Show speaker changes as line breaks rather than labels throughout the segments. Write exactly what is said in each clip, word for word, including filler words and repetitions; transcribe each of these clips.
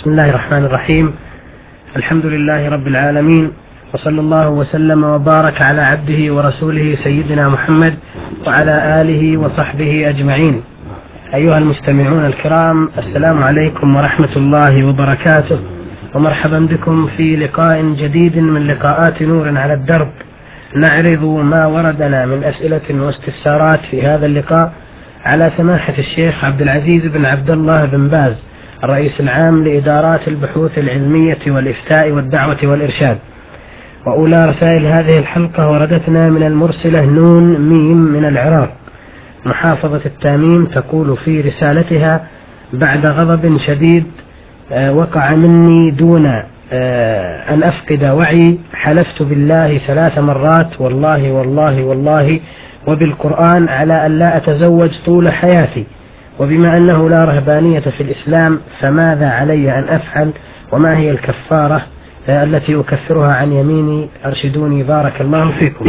بسم الله الرحمن الرحيم. الحمد لله رب العالمين، وصلى الله وسلم وبارك على عبده ورسوله سيدنا محمد وعلى آله وصحبه أجمعين. أيها المستمعون الكرام، السلام عليكم ورحمة الله وبركاته، ومرحبا بكم في لقاء جديد من لقاءات نور على الدرب، نعرض ما وردنا من أسئلة واستفسارات في هذا اللقاء على سماحة الشيخ عبد العزيز بن عبد الله بن باز، الرئيس العام لإدارات البحوث العلمية والإفتاء والدعوة والإرشاد. وأولى رسائل هذه الحلقة وردتنا من المرسلة نون ميم من العراق، محافظة التاميم، تقول في رسالتها: بعد غضب شديد وقع مني دون أن أفقد وعي، حلفت بالله ثلاث مرات والله والله والله وبالقرآن على أن لا أتزوج طول حياتي، وبما أنه لا رهبانية في الإسلام فماذا علي أن أفعل، وما هي الكفارة التي أكفرها عن يميني؟ أرشدوني بارك الله فيكم.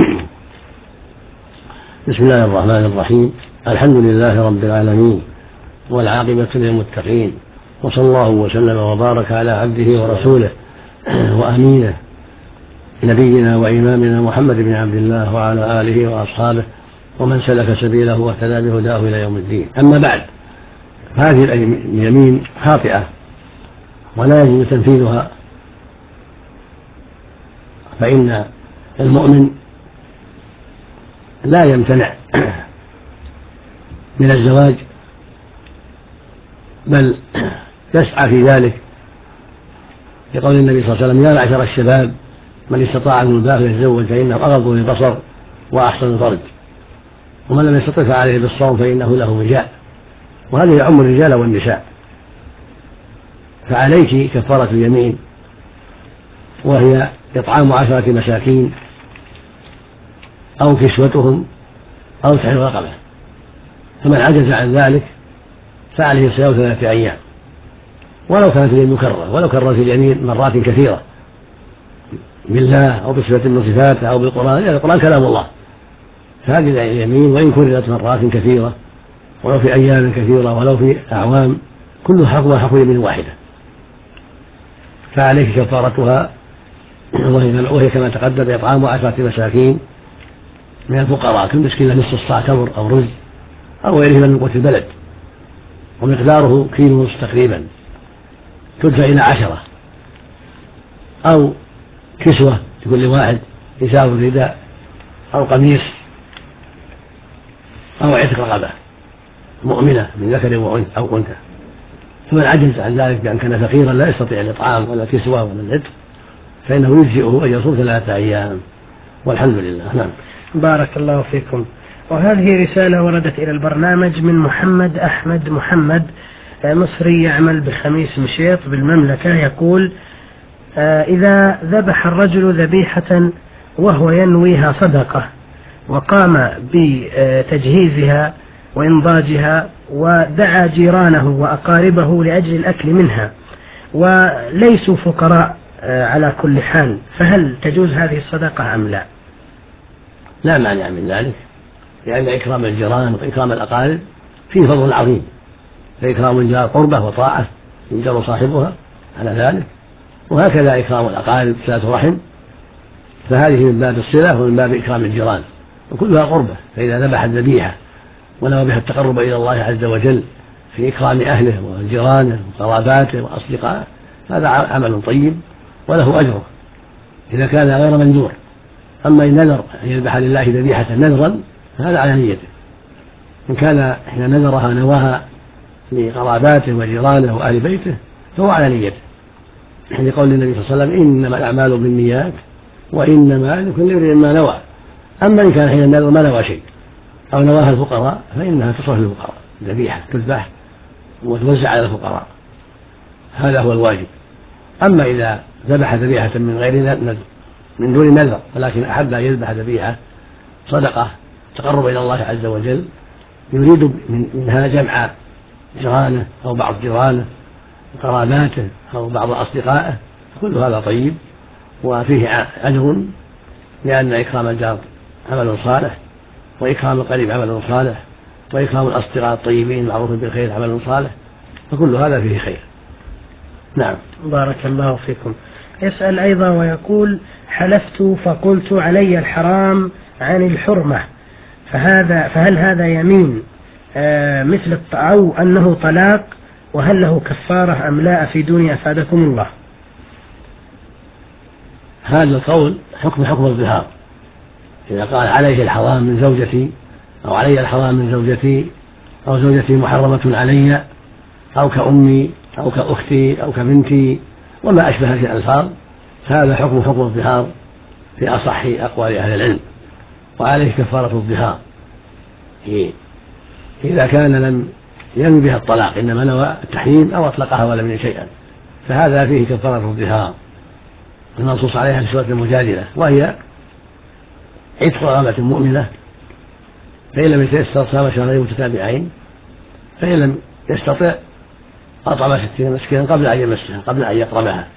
بسم الله الرحمن الرحيم. الحمد لله رب العالمين، والعاقبة للمتقين، وصلى الله وسلم وبارك على عبده ورسوله وأمينه نبينا وإمامنا محمد بن عبد الله وعلى آله وأصحابه ومن سلك سبيله واهتدى بهداه إلى يوم الدين. أما بعد، هذه اليمين خاطئة ولا يجب تنفيذها، فإن المؤمن لا يمتنع من الزواج، بل يسعى في ذلك، لقول النبي صلى الله عليه وسلم: يا معشر الشباب من استطاع منكم الباء فليتزوج فإنه أغض للبصر وأحسن الفرج، ومن لم يستطع فعليه بالصوم فإنه له وجاء. وهذا يعم الرجال والنساء. فعليك كفارة اليمين، وهي إطعام عشرة مساكين أو كسوتهم أو تحرير رقبة، فمن عجز عن ذلك فعليه صيام ثلاثة أيام، ولو كانت اليمين مكررة، ولو كررت اليمين مرات كثيرة بالله أو بصفة من صفاته أو بالقرآن، لأن القرآن كلام الله، فهذه اليمين وإن كررت مرات كثيرة ولو في أيام كثيرة ولو في أعوام، كل حق حق يمين واحدة، فعليك كفارتها، وهي كما تقدم إطعام عشرة مساكين من الفقراء، كل مسكين نصف الصاع تمر أو رز أو غيره من قوت البلد، ومقداره كيلو ونصف تقريبا، تدفع إلى عشرة، أو كسوة لكل واحد، إزار رداء أو قميص أو عتق رقبة مؤمنة من ذكر أو أنثى. فمن عجز عن ذلك بأن كان فقيرا لا يستطيع الإطعام ولا الكسوة ولا العتق فإنه يجزئه أن يصوم ثلاثة أيام، والحمد لله. نعم.
بارك الله فيكم. وهذه رسالة وردت إلى البرنامج من محمد أحمد محمد، مصري يعمل بالخميس مشيط بالمملكة، يقول: إذا ذبح الرجل ذبيحة وهو ينويها صدقة، وقام بتجهيزها وإنضاجها ودعا جيرانه وأقاربه لأجل الأكل منها وليسوا فقراء على كل حال، فهل تجوز هذه الصدقة أم لا؟
لا مانع من ذلك، لأن إكرام الجيران وإكرام الأقارب فيه فضل عظيم، فإكرام الجار قربة وطاعة يجر صاحبها على ذلك، وهكذا إكرام الأقارب صلة رحم، فهذه من باب الصلة ومن باب إكرام الجيران، وكلها قربة. فإذا ذبح الذبيحة ونوى بها التقرب إلى الله عز وجل في إكرام أهله وجيرانه وقراباته وأصدقائه، هذا عمل طيب وله أجره إذا كان غير منذور. أما إن نذر أن يذبح لله ذبيحة نذرا فهذا على نيته، إن كان حين نذرها نواها لقراباته وجيرانه وأهل بيته فهو على نيته، لقول النبي صلى الله عليه وسلم: إنما الأعمال بالنيات وإنما لكل امرئ ما نوى. أما إن كان حين النذر ما نوى شيء أو نواها الفقراء فإنها تصرف للفقراء، ذبيحة تذبح وتوزع على الفقراء، هذا هو الواجب. أما إذا ذبح ذبيحة من غير نذر من دون نذر ولكن أحب أن يذبح ذبيحة صدقة تقرب إلى الله عز وجل، يريد منها جمع جيرانه أو بعض جيرانه وقراباته أو بعض أصدقائه، كل هذا طيب وفيه أجر، لأن إكرام الجار عمل صالح، وإكرام القريب عمل صالح، وإكرام الأصدقاء الطيبين المعروف بالخير عمل صالح، فكل هذا فيه خير. نعم.
بارك الله فيكم. يسأل أيضا ويقول: حلفت فقلت علي الحرام عن الحرمة، فهذا فهل هذا يمين آه مثل أو أنه طلاق، وهل له كفارة أم لا؟ أفيدوني أفادكم الله.
هذا القول حكم حكم الظهار. إذا قال عليه الحرام من زوجتي، أو علي الحرام من زوجتي، أو زوجتي محرمة علي، أو كأمي أو كأختي أو كبنتي وما أشبه هذه الألفاظ، هذا حكم حكم الظهار في أصح أقوال أهل العلم، وعليه كفارة الظهار إذا كان لم ينوي بها الطلاق، إنما نوى التحريم أو أطلقها ولم ينوي شيئا، فهذا فيه كفارة الظهار المنصوص عليها في سورة المجادلة، وهي عتق رقبة مؤمنة، فإن لم يتيسر صام شهرين متتابعين، فإن لم يستطع أطعم ستين مسكينا قبل أن يمسها، قبل أن يقربها.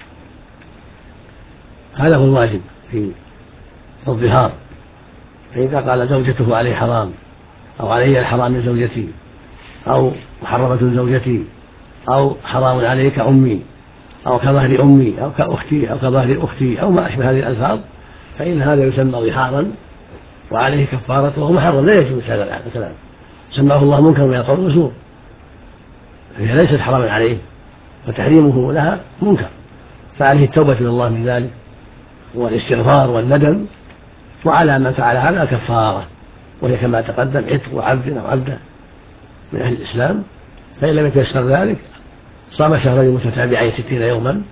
هذا هو الواجب في الظهار. فإذا قال زوجته عليه حرام، أو علي الحرام من زوجتي، أو محرمة زوجتي، أو حرام عليك أمي، أو كظهر أمي، أو كأختي، أو كظهر أختي، أو ما أشبه هذه الألفاظ، فإن هذا يسمى ظهارا وعليه كفارته، وهو محرم لا يجوز هذا الكلام، سماه الله منكر من القول وزور، فهي ليست حراما عليه، وتحريمه لها منكر، فعليه التوبة إلى الله من ذلك والاستغفار والندم، وعلى من فعل هذا كفارة، وهي كما تقدم عتق عبد أو عبده من أهل الإسلام، فإن لم يتيسر ذلك صام شهرين متتابعين ستين يوما،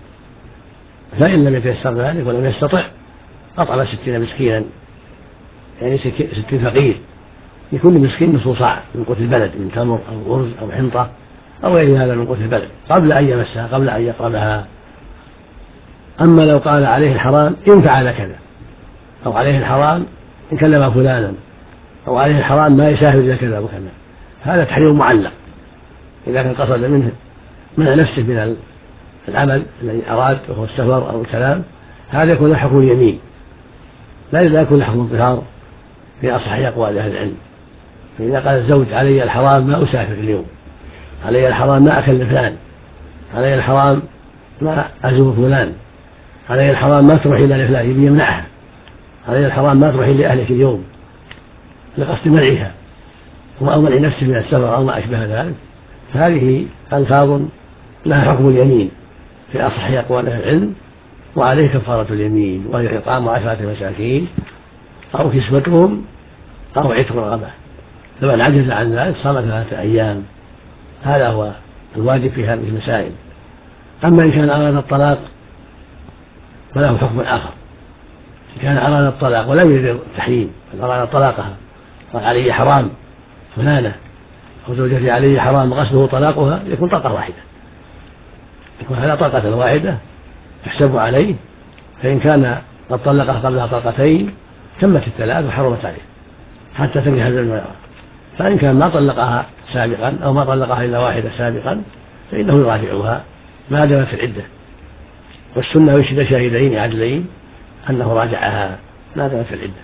فإن لم يتيسر ذلك ولم يستطع أطعم ستين مسكينا، يعني ستين فقير، لكل مسكين نصف صاع من قوت البلد، من تمر أو أرز أو حنطة أو غير هذا من قوت البلد، قبل أن يمسها، قبل أن يقربها. أما لو قال عليه الحرام إن فعل كذا، أو عليه الحرام إن كلم فلانا، أو عليه الحرام ما يسافر إلى كذا وكذا، هذا تحريم معلق. إذا كان قصد منه منع نفسه من العمل الذي أراد وهو السفر أو الكلام، هذا يكون حكم اليمين، لا إذا يكون حكم الظهار في أصح أقوال أهل العلم. فإذا قال الزوج علي الحرام ما أسافر اليوم، علي الحرام ما أكل فلان، علي الحرام ما أزور فلان، علي الحرام ما تروح إلى فلان، يبي يمنعها، علي الحرام ما تروح إلى أهلك اليوم، لقصد منعها أو منع نفسه من السفر أو ما أشبه ذلك، فهذه ألفاظ لها حكم اليمين في أصح أقوال أهل العلم، وعليه كفارة اليمين، وهي إطعام عشرة مساكين أو كسوتهم أو عتق رقبة، فمن عجز عن ذلك صام ثلاثة أيام. هذا هو الواجب في هذه المسائل. أما إن كان أراد الطلاق فله حكم آخر. إن كان أراد الطلاق ولم يرد التحريم، بل أراد طلاقها، قال علي حرام فلانة أو زوجتي علي حرام، غسله طلاقها، يكون طلقة واحدة، يكون هذا طلقة واحدة يحسب عليه. فإن كان قد طلقها قبلها طلقتين تمت الثلاث وحرمت عليه حتى تنكح الزوج والعرى. فإن كان ما طلقها سابقا أو ما طلقها إلا واحدة سابقا فإنه يراجعها ما دامت في العدة، والسنة يشهد شاهدين عدلين أنه راجعها ما دامت في العدة.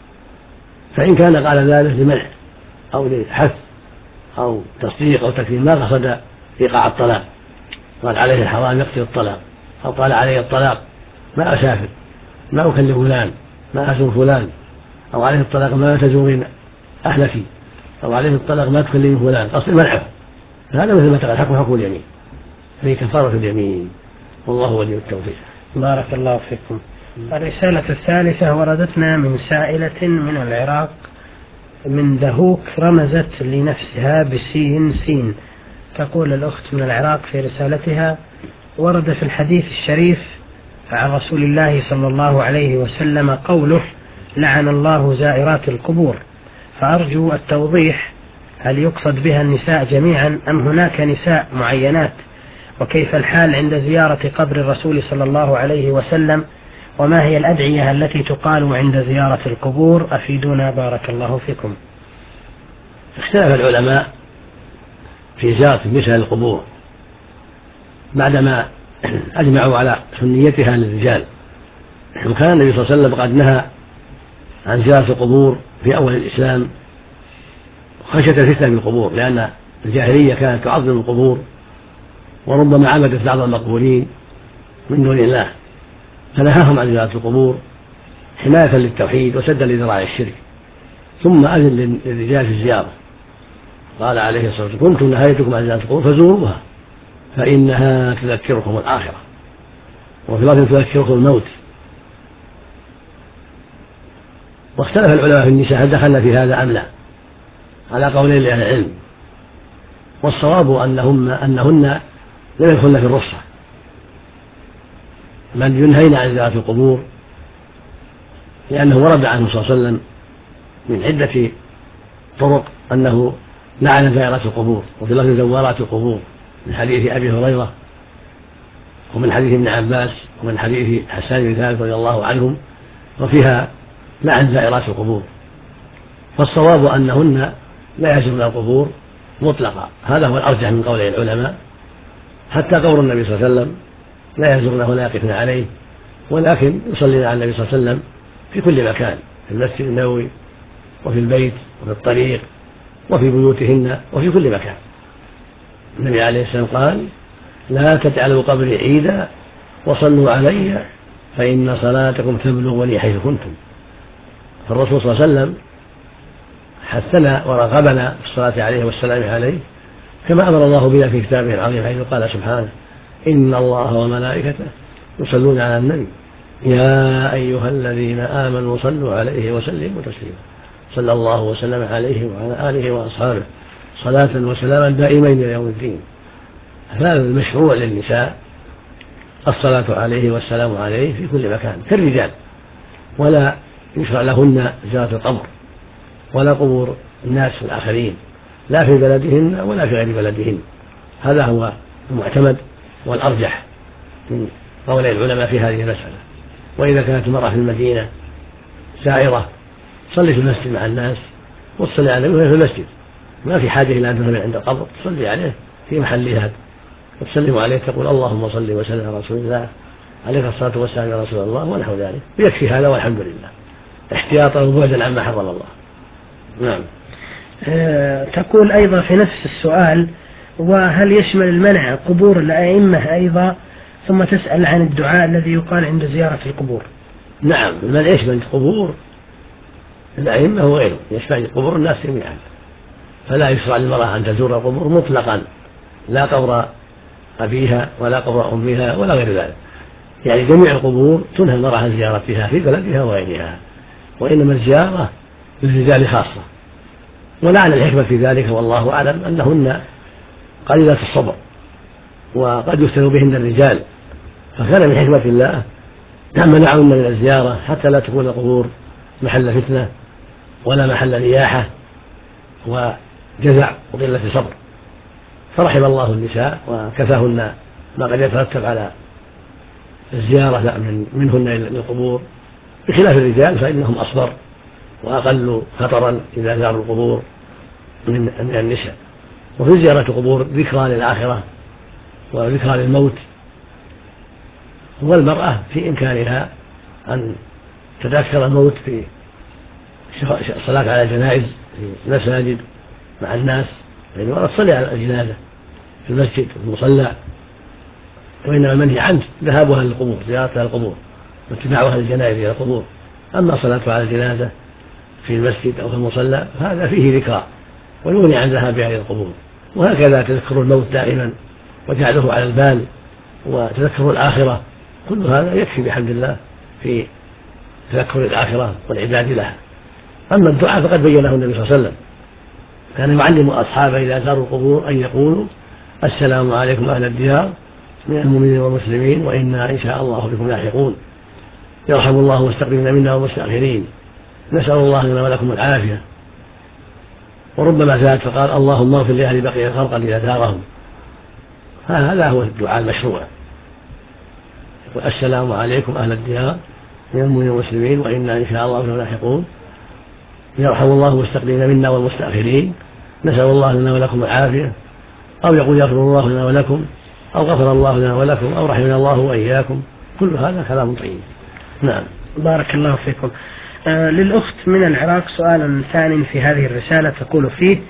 فإن كان قال ذلك لمنع أو لحث أو تصديق أو تكريم، ما قصد إيقاع الطلاق، قال عليه الحرام يقتل الطلاق، أو قال عليه الطلاق ما أسافر، ما أكلم فلان، ما أزور فلان، أو عليه الطلاق ما تزورين أهلك، أو عليه الطلاق ما تكلمين فلان، قصد منعه، فهذا مثل ما تقال حكم حكم اليمين، هذه كفارة اليمين، والله ولي التوفيق.
بارك الله فيكم. الرسالة الثالثة وردتنا من سائلة من العراق من دهوك، رمزت لنفسها بسين سين. تقول الأخت من العراق في رسالتها: ورد في الحديث الشريف عن رسول الله صلى الله عليه وسلم قوله: لعن الله زائرات القبور، فأرجو التوضيح، هل يقصد بها النساء جميعا أم هناك نساء معينات؟ وكيف الحال عند زيارة قبر الرسول صلى الله عليه وسلم؟ وما هي الأدعية التي تقال عند زيارة القبور؟ أفيدونا بارك الله فيكم.
اختلف العلماء في زيارة مثل القبور بعدما أجمعوا على سنيتها للرجال، وكان النبي صلى الله عليه وسلم قد نهى عن زيارة القبور في أول الإسلام خشية الفتنة بالقبور، لأن الجاهلية كانت تعظم القبور وربما عبدت بعض المقبورين من دون الله، فنهاهم عن زيارة القبور حماية للتوحيد وسدا لذراع الشرك، ثم أذن للرجال في الزيارة. قال عليه الصلاة والسلام: كنت نهيتكم عن زيارة القبور فزوروها فإنها تذكركم الآخرة، وفي لفظ تذكركم الموت. واختلف العلماء في النساء هل دخلن في هذا أم لا، على قولين لأهل العلم، والصواب أنهن أنهن لم يدخلن في الرخصة، من ينهين عن زيارة القبور، لأنه ورد عنه صلى الله عليه وسلم من عدة طرق أنه لعن زائرات القبور، وفي لفظ زوارات القبور، من حديث أبي هريرة ومن حديث ابن عباس ومن حديث حسان بن ثابت رضي الله عنهم، وفيها لعن زائرات القبور. فالصواب أنهن لا يزورن القبور مطلقا، هذا هو الأرجح من قول العلماء، حتى قول النبي صلى الله عليه وسلم: لا يزورنه ولا يقفن عليه، ولكن يصلين على النبي صلى الله عليه وسلم في كل مكان، في المسجد النبوي وفي البيت وفي الطريق وفي بيوتهن وفي كل مكان. النبي عليه السلام قال: لا تجعلوا قبري عيدا وصلوا علي فإن صلاتكم تبلغني حيث كنتم. فالرسول صلى الله عليه وسلم حثنا ورغبنا في الصلاة عليه والسلام عليه، كما أمر الله بنا في كتابه العظيم، حيث قال سبحانه: إن الله وملائكته يصلون على النبي يا أيها الذين آمنوا صلوا عليه وسلموا تسليما. صلى الله وسلم عليه وعلى آله وأصحابه صلاة وسلاما دائمين إلى يوم الدين. هذا المشروع للنساء الصلاة عليه والسلام عليه في كل مكان كالرجال، ولا يشرع لهن زيارة القبر ولا قبور الناس الآخرين، لا في بلدهن ولا في غير بلدهن. هذا هو المعتمد والأرجح من قول العلماء في هذه المسألة. وإذا كانت المرأة في المدينة سائرة تصلي في المسجد مع الناس وتصلي عليه وهي في المسجد، ما في حاجة إلى أن تذهب عند القبر، تصلي عليه في محلها وتسلم عليه، تقول: اللهم صل وسلم على رسول الله، عليك الصلاة والسلام يا رسول الله، ونحو ذلك، ويكفي هذا والحمد لله، احتياطا وبعدا عما حرم الله. نعم.
أه تقول أيضا في نفس السؤال: وهل يشمل المنع قبور الأئمة أيضا؟ ثم تسأل عن الدعاء الذي يقال عند زيارة القبور.
نعم، المنع يشمل قبور الأئمة وغيره، يشمل قبور الناس جميعا، فلا يشرع للمرأة أن تزور القبور مطلقا، لا قبر أبيها ولا قبر أمها ولا غير ذلك، يعني جميع القبور تنهى المرأة عن زيارتها في بلدها وغيرها، وإنما الزيارة للرجال خاصة. ولعل الحكمة في ذلك والله أعلم أنهن قليلات الصبر وقد يفتن بهن الرجال، فكان من حكمة الله أن منعهن من الزيارة حتى لا تكون القبور محل فتنة ولا محل نياحة وجزع وقلة صبر، فرحم الله النساء وكفاهن ما قد يترتب على الزيارة منهن للقبور، بخلاف الرجال فإنهم أصبر وأقل خطرا إذا زاروا القبور من النساء. وفي زيارة القبور ذكرى للآخرة وذكرى للموت، والمرأة في إمكانها أن تذكر الموت في الصلاة على الجنائز في المساجد مع الناس، يعني المرأة تصلي على الجنازة في المسجد في المصلى، وإنما المنهي عنه ذهابها للقبور، زيارتها للقبور واتباعها للجنائز إلى القبور. أما صلاتها على الجنازة في المسجد أو في المصلى فهذا فيه ذكرى ويغني عن ذهابها إلى القبور. وهكذا تذكر الموت دائما وجعله على البال وتذكر الآخرة، كل هذا يكفي بحمد الله في تذكر الآخرة والعباد لها. أما الدعاء فقد بينه النبي صلى الله عليه وسلم، كان يعلم أصحابه إذا زاروا القبور أن يقولوا: السلام عليكم أهل الديار من المؤمنين والمسلمين وإنا إن شاء الله بكم لاحقون، يرحم الله المستقدمين منا والمستأخرين، نسأل الله لنا ولكم العافية. وربما زاد فقال: اللهم اغفر لأهل بقية الخلق إذا زارهم. هذا هو الدعاء المشروع، يقول: السلام عليكم أهل الديار من المؤمنين والمسلمين وإنا إن شاء الله بكم لاحقون، يرحم الله المستقدمين منا والمستأخرين، نسأل الله لنا ولكم العافية. أو يقول: يغفر الله لنا ولكم، أو غفر الله لنا ولكم، أو رحمنا الله وإياكم. كل هذا كلام طيب. نعم.
بارك الله فيكم. آه للأخت من العراق سؤال ثاني في هذه الرسالة، تقول فيه: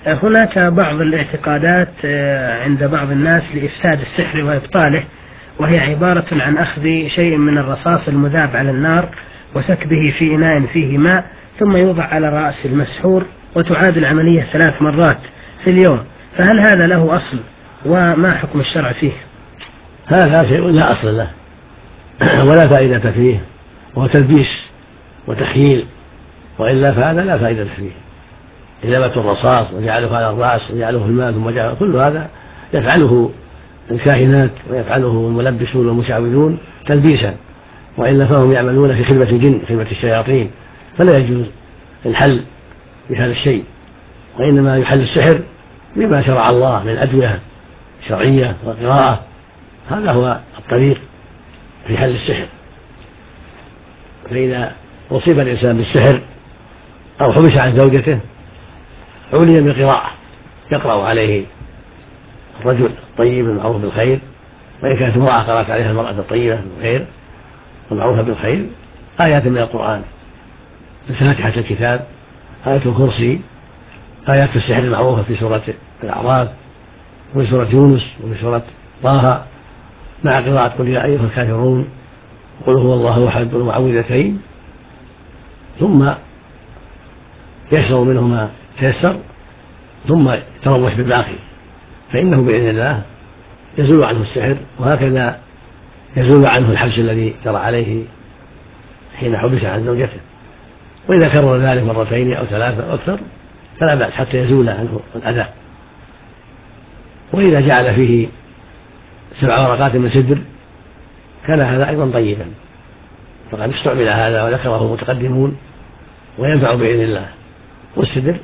هناك بعض الاعتقادات عند بعض الناس لإفساد السحر وإبطاله، وهي عبارة عن أخذ شيء من الرصاص المذاب على النار وسكبه في إناء فيه ماء ثم يوضع على رأس المسحور وتعاد العملية ثلاث مرات في اليوم، فهل هذا له أصل وما حكم الشرع فيه؟
هذا شيء لا أصل له ولا فائدة فيه، وهو تلبيس وتخييل، وإلا فهذا لا فائدة فيه. إذابة الرصاص وجعله على الرأس وجعله في الماء ثم جعله، كل هذا يفعله الكاهنات ويفعله الملبسون والمشعوذون تلبيسا، وإلا فهم يعملون في خدمة الجن خدمة الشياطين، فلا يجوز الحل بهذا الشيء، وإنما يحل السحر بما شرع الله من أدوية شرعية وقراءة، هذا هو الطريق في حل السحر. فإذا أصيب الإنسان بالسحر أو حبس عن زوجته علي بالقراءة، يقرأ عليه الرجل الطيب المعروف بالخير، وإن كانت امرأة قرأت عليها المرأة الطيبة بالخير والمعروفة بالخير آيات من القرآن، فاتحة الكتاب، آية الكرسي، آيات السحر المعروفة في سورة الأعراف وفي سورة يونس وفي سورة طه، مع قراءة قل يا أيها الكافرون قل هو الله أحد والمعوذتين، ثم يشرب منه ما تيسر ثم يتروح بالباقي، فإنه بإذن الله يزول عنه السحر، وهكذا يزول عنه الحبس الذي جرى عليه حين حبس عن زوجته. وإذا كرر ذلك مرتين أو ثلاثة أو أكثر فلا بأس حتى يزول عنه الأذى. وإذا جعل فيه سبع ورقات من سدر كان هذا أيضا طيبا، فقد استعمل هذا وذكره المتقدمون وينفع بإذن الله. والسدر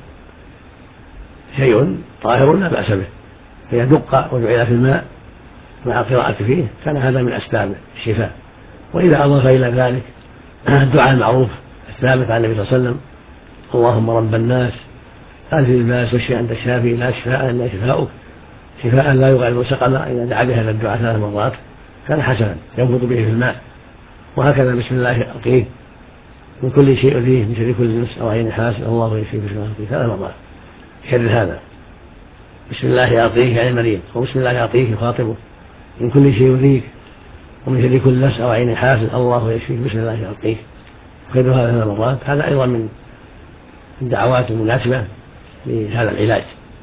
شيء طاهر لا بأس به، فإذا دق وجعل في الماء مع القراءة فيه كان هذا من أسباب الشفاء. وإذا أضاف إلى ذلك الدعاء المعروف الثابت عن النبي صلى الله عليه وسلم اللهم رب الناس ألف الباس واشفي أنت الشافي لا شفاء إلا شفاؤك شفاء لا يغادر سقما، إذا دعا بهذا الدعاء ثلاث مرات كان حسنا ينفض به في الماء. وهكذا بسم الله أرقيه من كل شيء يؤذيه من شر كل نفس أو عين حاسد الله يشفيه بسم الله أرقيه ثلاث مرات شر هذا. بسم الله أعطيه يعني المريض، وبسم الله أعطيه يخاطبه من كل شيء يؤذيك ومن شر كل نفس أو عين حاسد الله يشفيه بسم الله أعطيه، خير هذا ثلاث مرات. هذا أيضا من الدعوات المناسبة لهذا العلاج.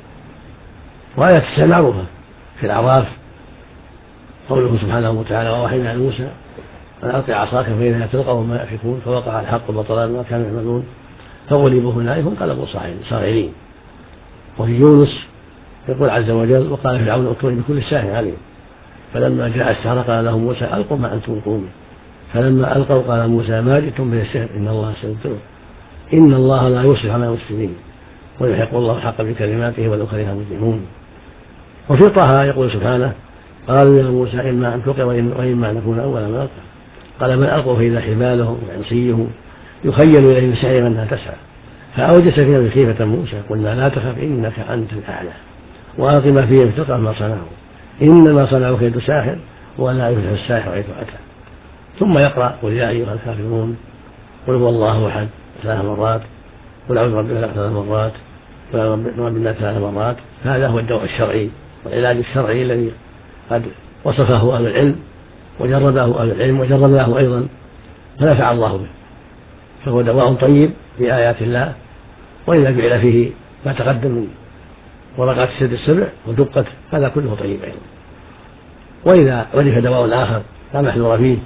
وآيات السحر معروفة في الأعراف قوله سبحانه وتعالى ووحينا عن موسى أن ألقي عصاك فإذا تلقف ما يأفكون فوقع الحق وبطل ما كانوا يعملون فغلبوا هنالك انقلبوا صاغرين. وفي يونس يقول عز وجل وقال فرعون ائتوني بكل ساحر عليم فلما جاء السحرة قال لهم موسى ألقوا ما أنتم ملقون فلما ألقوا قال موسى ما جئتم به السحر إن الله سيبطله إن الله لا يصلح عمل المفسدين ويحق الله الحق بكلماته ولو كره المجرمون. وفي طه يقول سبحانه قالوا يا موسى إما أن تلقي وإما أن نكون أول من ألقى قال من ألقوا فإذا حبالهم وعصيهم يخيل إليه من سحرهم أنها تسعى فأوجس فيها خيفة موسى قلنا لا تخف إنك أنت الأعلى وألق ما فيه تلقى ما صنعوا إنما صنعوا كيد ساحر ولا يفلح الساحر حيث أتى. ثم يقرأ قل يا أيها الكافرون قل هو الله أحد ثلاث مرات قل أعوذ برب الفلق ثلاث مرات قل أعوذ برب الناس ثلاث مرات. هذا هو الدواء الشرعي والعلاج الشرعي الذي قد وصفه أهل العلم وجربه أهل العلم وجربناه أيضا فنفع الله به، فهو دواء طيب بآيات الله. وإذا جعل فيه ما تقدم من ورقات السد السبع ودقت هذا كله طيب أيضا. وإذا عرف دواء آخر لا محذور فيه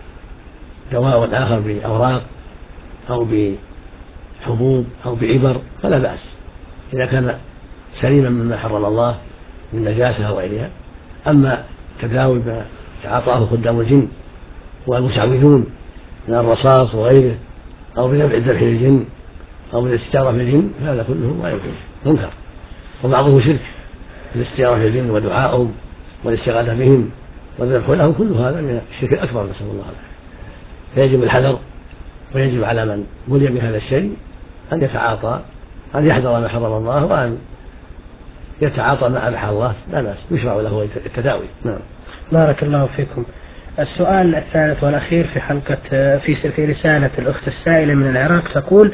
دواء آخر بأوراق أو بحبوب أو بعبر فلا بأس إذا كان سليما مما حرم الله من نجاسة أو غيرها. أما تداوي ما تعاطاه خدام الجن والمشعوذون من الرصاص وغيره أو بنفع الذبح للجن أو بالاستعارة بالجن فهذا كله ما يجوز منكر، وبعضه شرك الاستعارة بالجن ودعائهم والاستغاثة بهم والذبح لهم كل هذا من الشرك الأكبر نسأل الله العافية. فيجب الحذر ويجب على من بلي بهذا الشيء أن يتعاطى أن يحذر ما حرم الله وأن يتعاطى ما أباح الله لا بأس يشرع له التداوي. نعم.
بارك الله فيكم. السؤال الثالث والأخير في حلقة في في رسالة الأخت السائلة من العراق تقول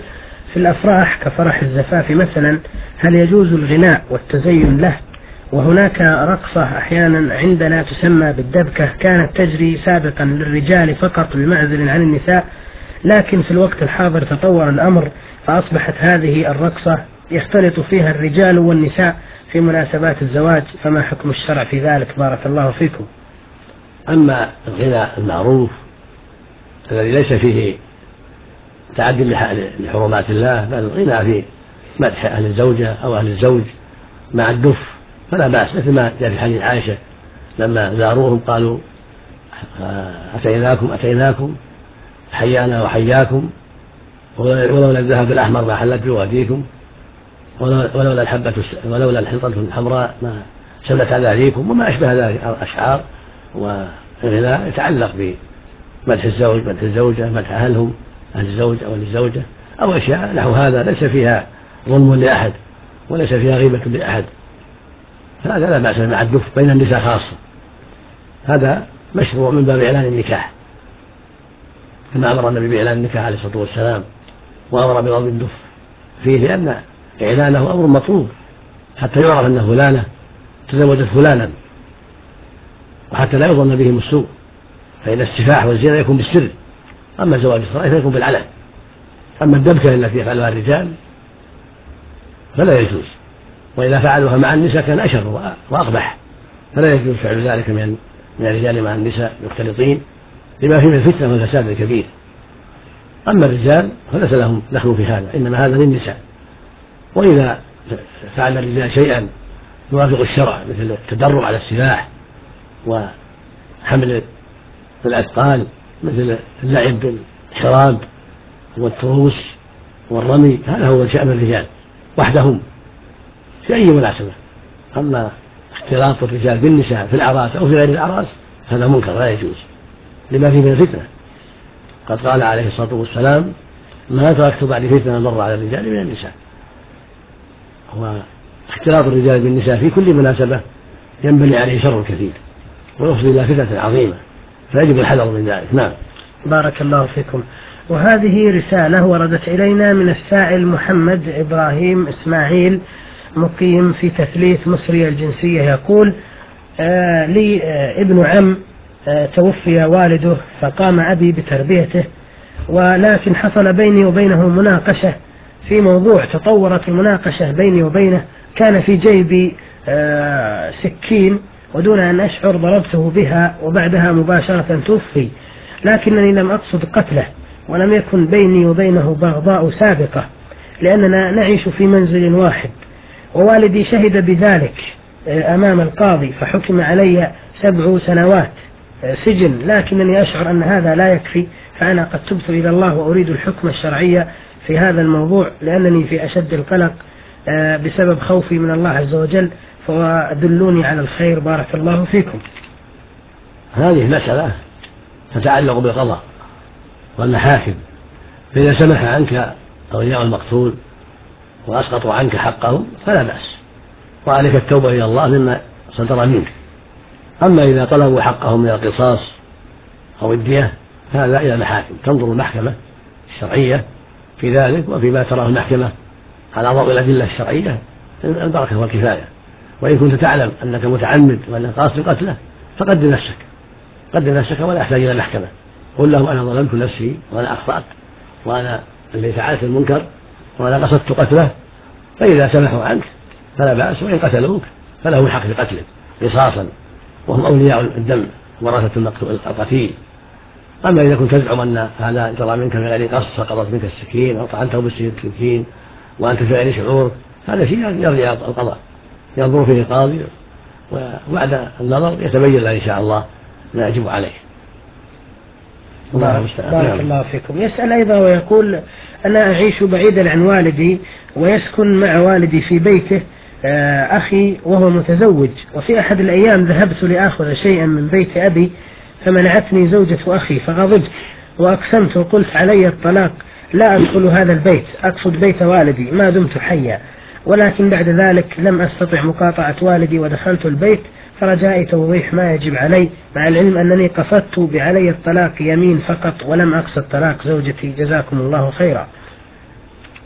في الأفراح كفرح الزفاف مثلا، هل يجوز الغناء والتزين له؟ وهناك رقصة أحيانا عندنا تسمى بالدبكة، كانت تجري سابقا للرجال فقط بمعزل عن النساء، لكن في الوقت الحاضر تطور الأمر فأصبحت هذه الرقصة يختلط فيها الرجال والنساء في مناسبات الزواج، فما حكم الشرع في ذلك؟ بارك الله فيكم.
أما الغناء المعروف الذي ليس فيه تعدي لحرمات الله، بل الغناء في مدح أهل الزوجة أو أهل الزوج مع الدف فلا بأس، مثل ما جاء في حديث عائشة لما زاروهم قالوا أتيناكم أتيناكم حيانا وحياكم، ولولا الذهب الأحمر ما حلت بواديكم، ولولا الحبة ولولا الحنطة الحمراء ما سبلت أذانيكم، وما أشبه ذلك الأشعار والغناء يتعلق بمدح الزوج مدح الزوجة مدح أهلهم أهل الزوج أو الزوجة أو أشياء نحو هذا ليس فيها ظلم لأحد وليس فيها غيبة لأحد، هذا لا بأس مع الدف بين النساء خاصة، هذا مشروع من باب إعلان النكاح كما أمر النبي بإعلان النكاح عليه الصلاة والسلام وأمر بضرب الدف فيه، لأن إعلانه أمر مطلوب حتى يعرف أن فلانة تزوجت فلانا، وحتى لا يظن بهم السوء، فإن السفاح والزنا يكون بالسر، أما زواج الصلاة فيكون بالعلن. أما الدبكة التي يفعلها الرجال فلا يجوز، وإذا فعلوها مع النساء كان أشر وأقبح، فلا يجوز فعل ذلك من الرجال مع النساء مختلطين لما فيه من الفتنة والفساد الكبير. أما الرجال فليس لهم دخل في هذا، إنما هذا للنساء. وإذا فعل الرجال شيئا يوافق الشرع مثل التدرب على السلاح وحمل الأثقال، مثل اللعب بالحراب والتروس والرمي، هذا هو شأن الرجال وحدهم في أي مناسبة. أما اختلاط الرجال بالنساء في الأعراس أو في غير الأعراس هذا منكر لا يجوز لما فيه من الفتنة. قد قال عليه الصلاة والسلام ما تركت بعد فتنة ضر على الرجال من النساء. واختلاط الرجال بالنساء في كل مناسبة ينبني عليه شر كثير ويفضي إلى فتنة عظيمة، فيجب الحذر من ذلك. نعم.
بارك الله فيكم. وهذه رسالة وردت إلينا من السائل محمد إبراهيم إسماعيل مقيم في تثليث مصري الجنسية، يقول آه لي آه ابن عم آه توفي والده فقام أبي بتربيته، ولكن حصل بيني وبينه مناقشة في موضوع، تطورت المناقشة بيني وبينه، كان في جيبي آه سكين ودون أن أشعر ضربته بها وبعدها مباشرة توفي، لكنني لم أقصد قتله ولم يكن بيني وبينه بغضاء سابقة لأننا نعيش في منزل واحد، ووالدي شهد بذلك أمام القاضي فحكم علي سبع سنوات سجن، لكنني أشعر أن هذا لا يكفي، فأنا قد تبت إلى الله وأريد الحكم الشرعي في هذا الموضوع لأنني في أشد القلق بسبب خوفي من الله عز وجل، فدلوني على الخير بارك الله فيكم.
هذه المسألة تتعلق بالقضاء والمحاكم، فإذا سمح عنك أولياء المقتول وأسقطوا عنك حقهم فلا بأس، وعليك التوبة إلى الله مما صدر منك. أما إذا طلبوا حقهم من القصاص أو الدية هذا إلى المحاكم، تنظر المحكمة الشرعية في ذلك وفيما تراه المحكمة على ضوء الأدلة الشرعية البركة والكفاية. وإن كنت تعلم أنك متعمد وأنك قاصد قتله فقدم نفسك قدم نفسك ولا أحتاج إلى المحكمة، قل لهم أنا ظلمت نفسي وأنا أخطأت وأنا اللي فعلت المنكر وأنا قصدت قتله، فإذا سمحوا عنك فلا بأس، وإن قتلوك فلهم الحق في قتلك قصاصا وهم أولياء الدم ورثة القتيل. أما إذا كنت تزعم أن هذا جرى منك في غير قصد فقضت منك السكين أو طعنته بالسكين وأنت في غير شعور، هذا شيء يرجع القضاء ينظر فيه القاضي وبعد النظر يتبين له إن شاء الله ما يجب عليه.
الله بارك الله فيكم. يسأل أيضا ويقول أنا أعيش بعيدا عن والدي ويسكن مع والدي في بيته أخي وهو متزوج، وفي أحد الأيام ذهبت لأخذ شيئا من بيت أبي فمنعتني زوجة أخي فغضبت وأقسمت وقلت علي الطلاق، لا أدخل هذا البيت، أقصد بيت والدي ما دمت حيا، ولكن بعد ذلك لم أستطع مقاطعة والدي ودخلت البيت، فرجائي توضيح ما يجب علي مع العلم أنني قصدت بعلي الطلاق يمين فقط ولم أقصد طلاق زوجتي، جزاكم الله خيرا.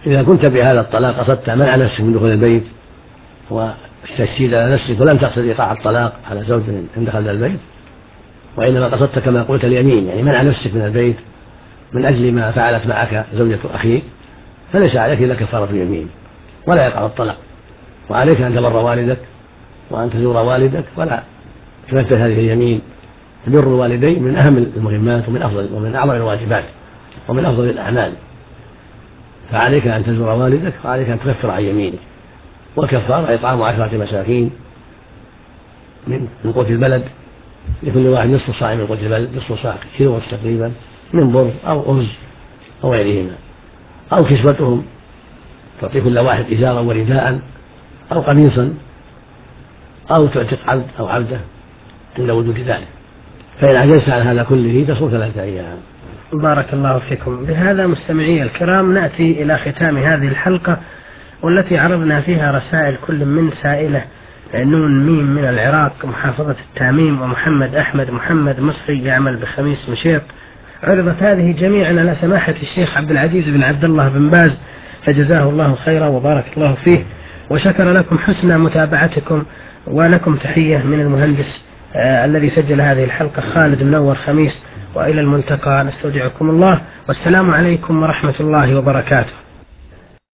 إذا كنت بهذا الطلاق قصدت منع نفسك من دخول البيت والتشديد على نفسك ولم تقصد إيقاع الطلاق على زوج إن دخل البيت، وإنما قصدت كما قلت اليمين، يعني منع نفسك من البيت من أجل ما فعلت معك زوجة أخيك، فليس عليك إلا كفارة اليمين ولا يقع الطلاق، وعليك أن تبر والدك وأن تزور والدك ولا تنفذ هذه اليمين. بر الوالدين من أهم المهمات ومن أفضل ومن أعظم الواجبات ومن أفضل الأعمال، فعليك أن تزور والدك وعليك أن تكفر عن يمينك، والكفارة إطعام عشرة مساكين من قوت البلد، لكل واحد نصف صاع من قوت البلد، نصف صاع كيلو تقريبا من بر أو أرز أو غيرهما، أو كسوتهم تعطي كل واحد إزارا ورداء أو قميصا، أو تعتق عبد أو عبده عند وجود ذلك. فإن عجزت عن هذا كله تصوم ثلاثة أيام.
بارك الله فيكم. بهذا مستمعي الكرام نأتي إلى ختام هذه الحلقة، والتي عرضنا فيها رسائل كل من سائلة نون ميم من العراق محافظة التاميم، ومحمد أحمد محمد مصري يعمل بخميس مشيط. عرضت هذه جميعا على سماحة الشيخ عبد العزيز بن عبد الله بن باز، فجزاه الله خيرا وبارك الله فيه، وشكر لكم حسن متابعتكم، ولكم تحية من المهندس آه الذي سجل هذه الحلقة خالد منور خميس، وإلى الملتقى نستودعكم الله، والسلام عليكم ورحمة الله وبركاته.